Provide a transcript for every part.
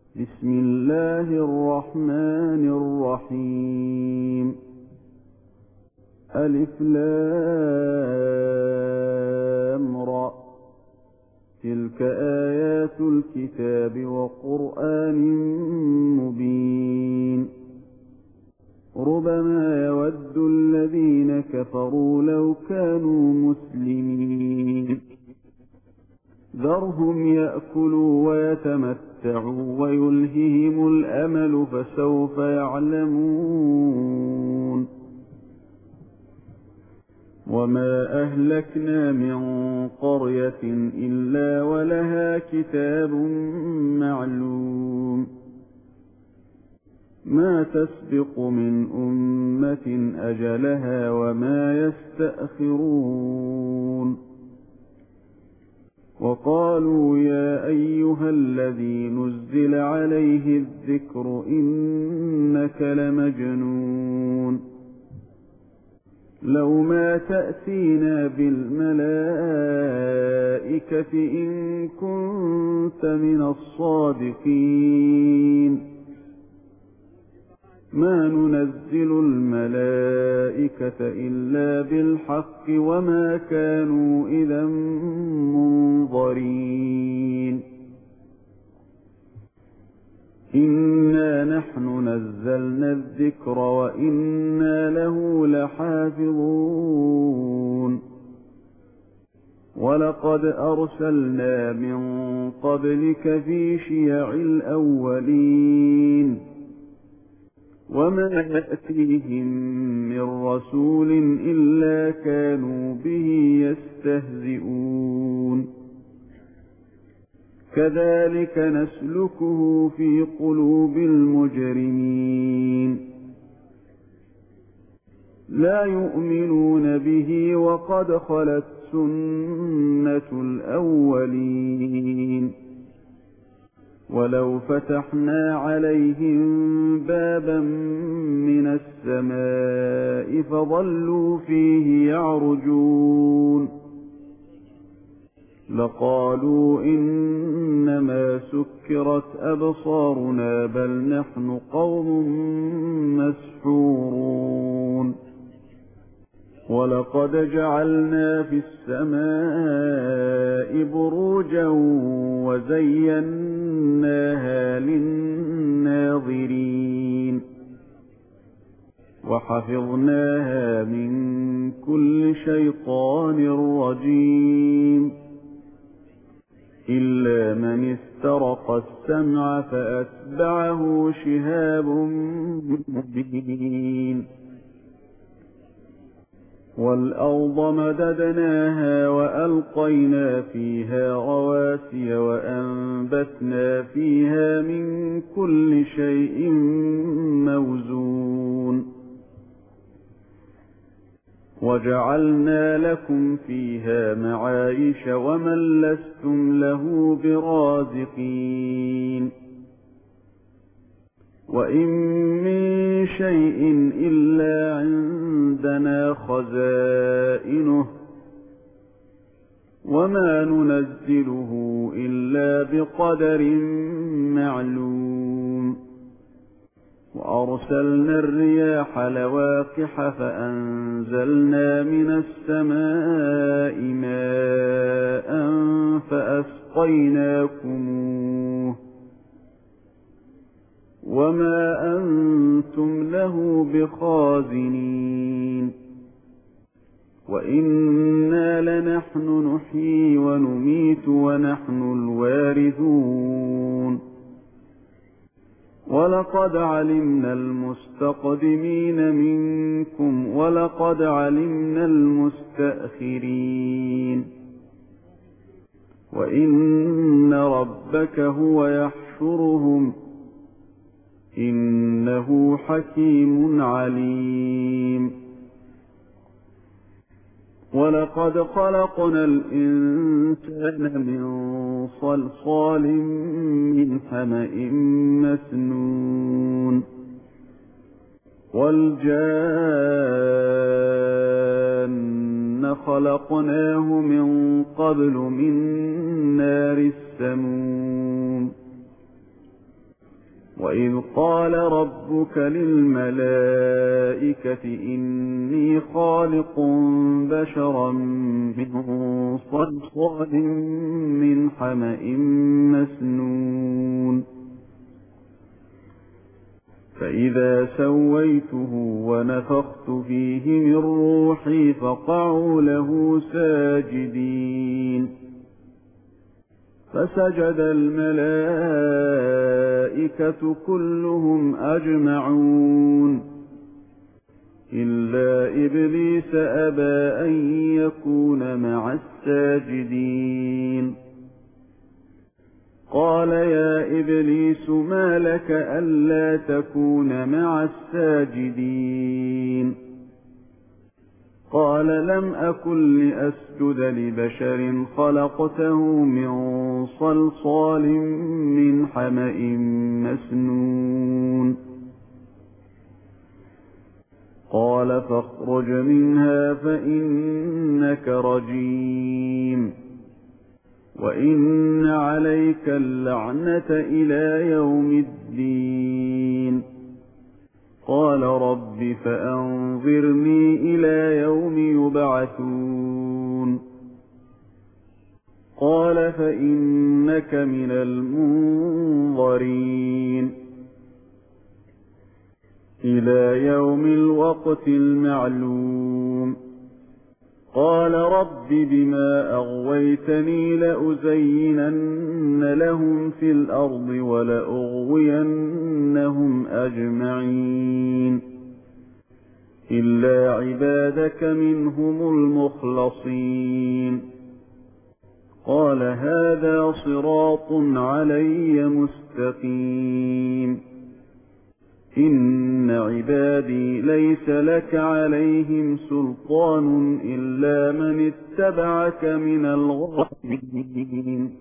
بسم الله الرحمن الرحيم. ألف لام را، تلك آيات الكتاب وقرآن مبين. ربما يود الذين كفروا لو كانوا مسلمين. ذرهم يأكلوا ويتمتعوا ويلههم الأمل فسوف يعلمون. وما أهلكنا من قرية إلا ولها كتاب معلوم. ما تسبق من أمة أجلها وما يستأخرون. وقالوا يا أيها الذي نزل عليه الذكر إنك لمجنون. لو ما تأتينا بالملائكة إن كنت من الصادقين. ما ننزل الملائكة إلا بالحق وما كانوا إذا منظرين. إنا نحن نزلنا الذكر وإنا له لحافظون. ولقد أرسلنا من قبلك في شيع الأولين وما يأتيهم من رسول إلا كانوا به يستهزئون. كذلك نسلكه في قلوب المجرمين. لا يؤمنون به وقد خلت سنة الأولين. ولو فتحنا عليهم بابا من السماء فظلوا فيه يعرجون لقالوا إنما سكرت أبصارنا بل نحن قوم مسحورون. ولقد جعلنا في السماء بروجا وزيناها للناظرين وحفظناها من كل شيطان رجيم إلا من استرق السمع فأتبعه شهاب مبين. والأرض مددناها وألقينا فيها رواسي وأنبتنا فيها من كل شيء موزون. وجعلنا لكم فيها معايش ومن لستم له برازقين. وإن من شيء إلا عندنا خزائنه وما ننزله إلا بقدر معلوم. وأرسلنا الرياح لواقح فأنزلنا من السماء ماء فأسقيناكموه وما أنتم له بخازنين. وإنا لنحن نحيي ونميت ونحن الوارثون. ولقد علمنا المستقدمين منكم ولقد علمنا المستأخرين. وإن ربك هو يحشرهم إنه حكيم عليم. ولقد خلقنا الإنسان من صلصال من حمأ مسنون. والجان خلقناه من قبل من نار السموم. وإذ قال ربك للملائكة إني خالق بشرا من صلصال من حمأ مسنون فإذا سويته ونفخت فيه من روحي فقعوا له ساجدين فسجد الملائكة كلهم أجمعون إلا إبليس أبى أن يكون مع الساجدين قال يا إبليس ما لك ألا تكون مع الساجدين قال لم أكن لأسجد لبشر خلقته من صلصال من حمأ مسنون قال فاخرج منها فإنك رجيم وإن عليك اللعنة إلى يوم الدين قال رب فأنظرني إلى يوم يبعثون قال فإنك من المنظرين إلى يوم الوقت المعلوم قال رب بما أغويتني لأزينن لهم في الأرض ولأغوينهم أجمعين إلا عبادك منهم المخلصين قال هذا صراط علي مستقيم إن عبادي ليس لك عليهم سلطان إلا من اتبعك من الغاوين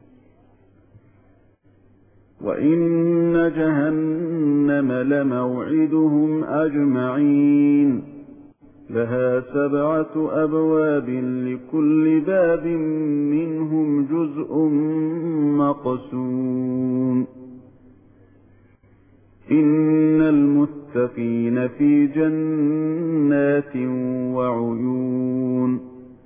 وإن جهنم لموعدهم أجمعين لها 7 أبواب لكل باب منهم جزء مقسوم إن المتقين في جنات وعيون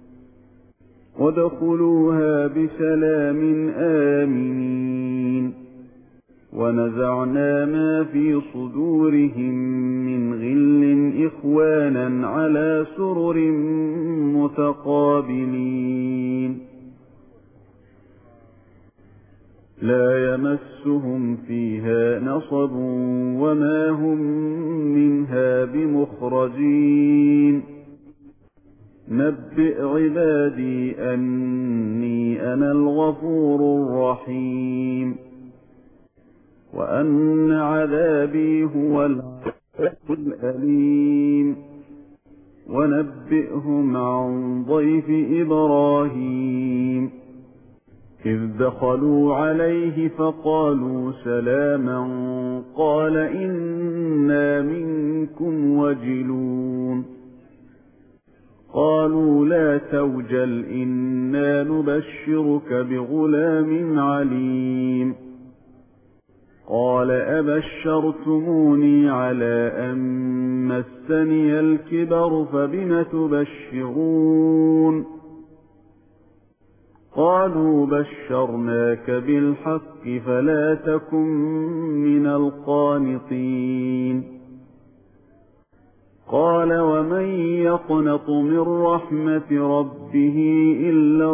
وادخلوها بسلام آمنين ونزعنا ما في صدورهم من غل إخوانا على سرر متقابلين لا يمسهم فيها نصب وما هم منها بمخرجين نبئ عبادي أني أنا الغفور الرحيم وأن عذابي هو العذاب الأليم ونبئهم عن ضيف إبراهيم إذ دخلوا عليه فقالوا سلاما قال إنا منكم وجلون قالوا لا توجل إنا نبشرك بغلام عليم قال أبشرتموني على أن مسني الكبر فبم تبشرون قالوا بشرناك بالحق فلا تكن من القانطين قال ومن يقنط من رحمة ربه إلا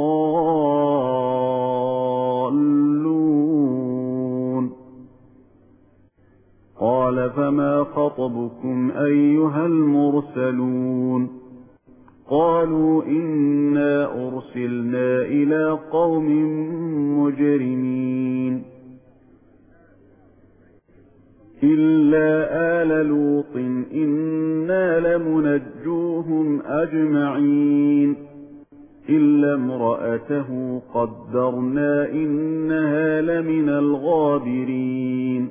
الضالون قال فما خطبكم أيها المرسلون قالوا إنا أرسلنا إلى قوم مجرمين إلا آل لوط إنا لمنجوهم أجمعين إلا امرأته قدرنا إنها لمن الغابرين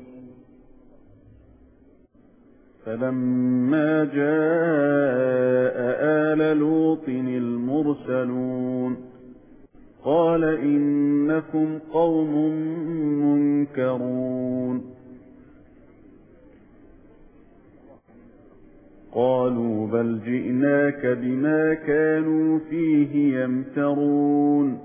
فلما جاء آل لوط المرسلون قال إنكم قوم منكرون بل جئناك بما كانوا فيه يمترون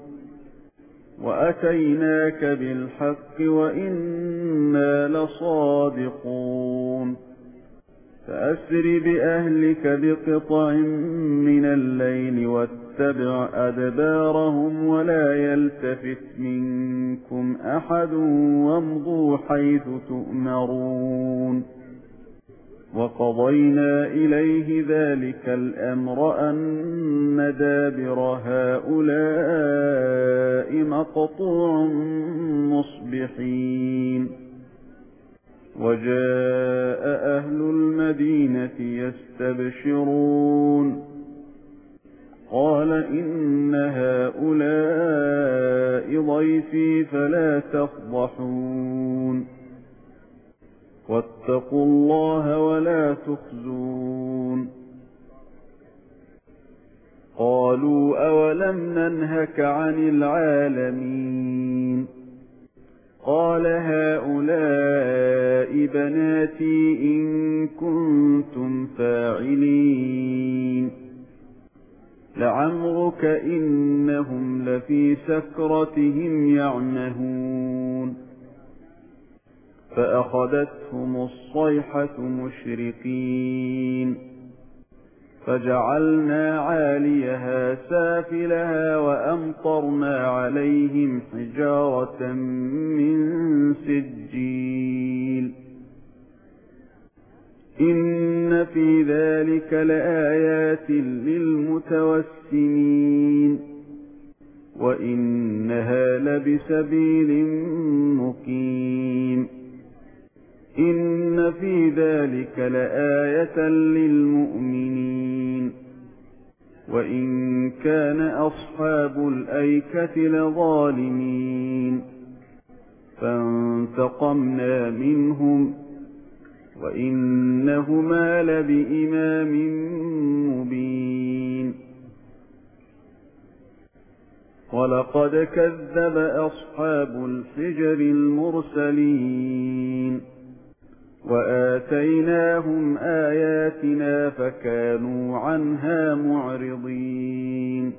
وأتيناك بالحق وإنا لصادقون فأسر بأهلك بقطع من الليل واتبع أدبارهم ولا يلتفت منكم أحد وامضوا حيث تؤمرون وقضينا إليه ذلك الأمر أن دابر هؤلاء مقطوع مصبحين وجاء أهل المدينة يستبشرون قال إن هؤلاء ضيفي فلا تفضحون واتقوا الله ولا تخزون قالوا أولم ننهك عن العالمين قال هؤلاء بناتي إن كنتم فاعلين لعمرك إنهم لفي سكرتهم يعمهون فأخذتهم الصيحة مشرقين فجعلنا عاليها سافلها وأمطرنا عليهم حجارة من سجيل إن في ذلك لآيات للمتوسمين وإنها لبسبيل مقيم إن في ذلك لآية للمؤمنين وإن كان أصحاب الأيكة لظالمين فانتقمنا منهم وإنهما لبإمام مبين ولقد كذب أصحاب الحجر المرسلين وآتيناهم آياتنا فكانوا عنها معرضين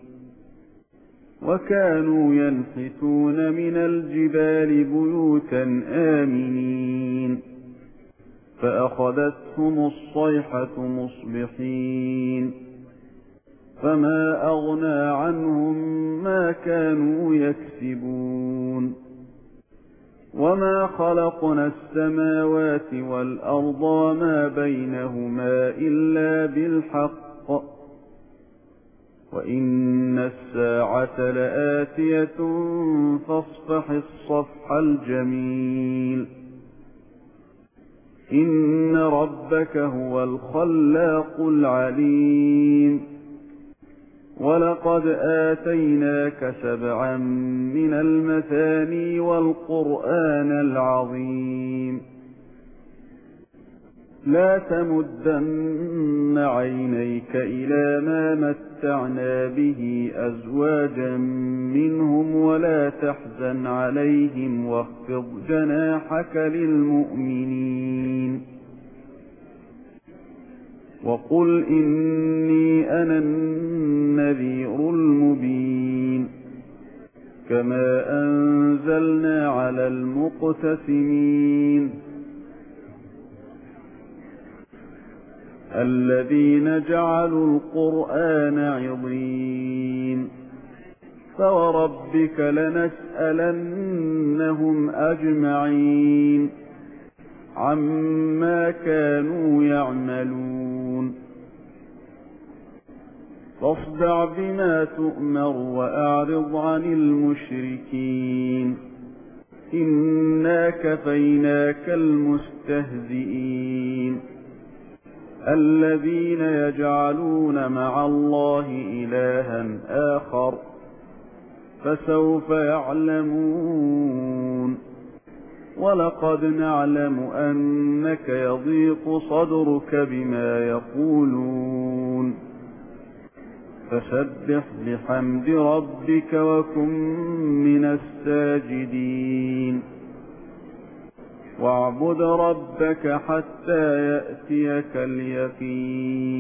وكانوا ينحتون من الجبال بيوتا آمنين فأخذتهم الصيحة مصبحين فما أغنى عنهم ما كانوا يكسبون وما خلقنا السماوات والأرض وما بينهما إلا بالحق وإن الساعة لآتية فاصفح الصفح الجميل إن ربك هو الخلاق العليم ولقد آتيناك 7 من المثاني والقرآن العظيم لا تمدن عينيك إلى ما متعنا به أزواجا منهم ولا تحزن عليهم واخفض جناحك للمؤمنين وقل إني أنا النذير المبين كما أنزلنا على المقتسمين الذين جعلوا القرآن عضين فوربك لنسألنهم أجمعين عما كانوا يعملون فاصدع بما تؤمر وأعرض عن المشركين إنا كفيناك المستهزئين الذين يجعلون مع الله إلها آخر فسوف يعلمون ولقد نعلم أنك يضيق صدرك بما يقولون فسبح بحمد ربك وكن من الساجدين واعبد ربك حتى يأتيك اليقين